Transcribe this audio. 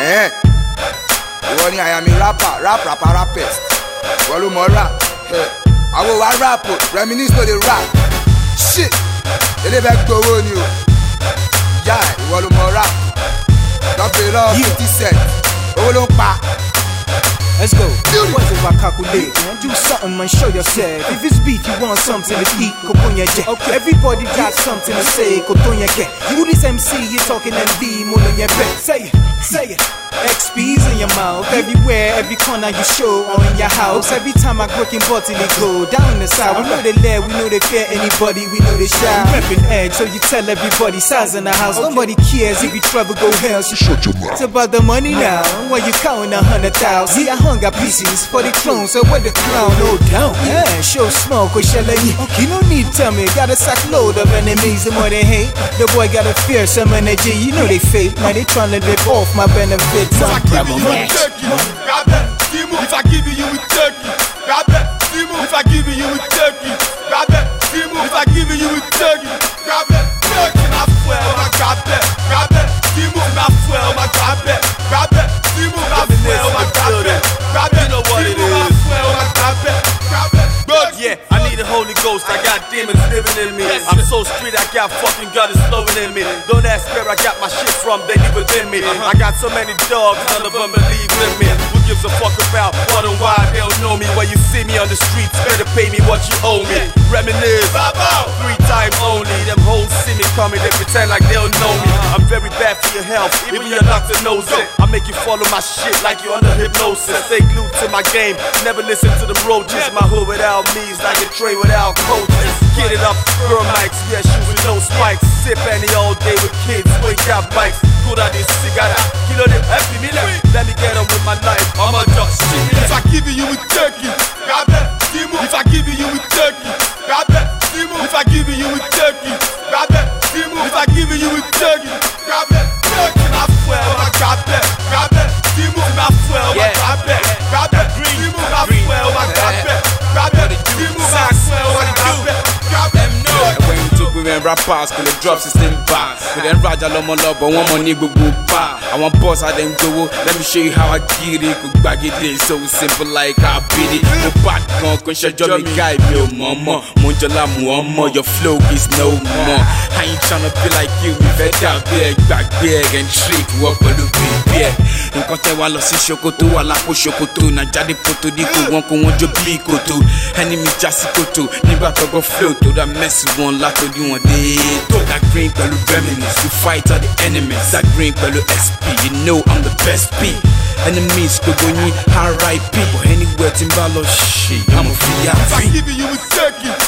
Ìwọ ni I am a rapist. Ìwọ ló mọ rap. Àwọn wa rap o, reminisce to the rap. Shit, eléyìí gbowó ni o. Yá ìwọ ló mọ rap. Lọ́pẹ̀ lọ́wọ́ 50 cent. Owó ló ń pa. Let's go. What if I calculate? Do something and show yourself. If it's beef, you want something to eat. Okay. Everybody got something to say. You this MC, you talking MD, more than your bet. Say it. XP's in your mouth. Everywhere, every corner you show, or in your house. Every time I work in bottle, they go down the side. We know they let, we know they fear anybody, we know they shy. Reppin' edge, so you tell everybody size in the house. Nobody cares if you travel, go hell. So shut your mouth. It's about the money now. When you counting 100,000. See, I hung up pieces for the clones, so what the clown, no doubt. Yeah, show smoke, or shall I? You don't need to tell me, got a sack load of enemies, the more they hate. The boy got a fear, some energy, you know they fake. Now they tryna live off my benefits. If I give you with turkey, grab that, Timo. If I give you with turkey, grab that, Timo. If I give you with turkey, grab that, Timo. If I give you with turkey, grab that, turkey. I swear, I grab that, Timo. I swear, I grab that, Timo. I swear, I grab that, you know what it is. I swear, I grab that. Good, yeah. I need the Holy Ghost. I got demons living in me. I'm so street, I got fucking gutters flowing in me. Don't ask where I got my shit from, they live within me. I got so many dogs, none of them believe in me. Who gives a fuck about what and why? They don't know me. When you see me on the streets, better pay me what you owe me. Reminisce, 3 times only. Them hoes see me coming, they pretend like they don't know me. I'm very bad for your health, even your doctor knows it. I make you follow my shit like you're under hypnosis. Stay glued to my game, never listen to them roaches. My hood without me is like a tray without coaches. Get it up, girl mics, yeah, shoes with no spikes. Sip any all day with kids, wake up bikes. Good at this cigar, kilo them happy me let me get on with my life, I'm a just shit. If I give you with turkey, grab that, Timo. If I give you with turkey, grab that, Timo. If I give you with turkey, grab that, Timo. If I give you with turkey, grab that, turkey. I swear, I grab that, Timo. I swear, I grab that, Timo. I swear, I grab that, Timo. I swear, I grab that. When rappers could drop system bar. But then Raja Lomo love, but one money go bar. I want boss, I then go. Let me show you how I get it. Could bag it in so simple like I beat it. No bad con shut me guy, yo mama. Monjala muamma, your flow is no more. I ain't tryna be like you, me fed out big, back big and trick. What will you be? In contact while I see Shokoto, I like Shokoto. Na jadi poto diko, one ko one job koto. Enemy just koto, never to go flow to that mess one like to do. That green pẹ̀lú reminisce, you fight all the enemies. That green pẹ̀lú SP, you know I'm the best P. Enemies gbogbo yín RIP, but anywhere tí n bá lọ shit, I'm a VIP. If I give you with turkey,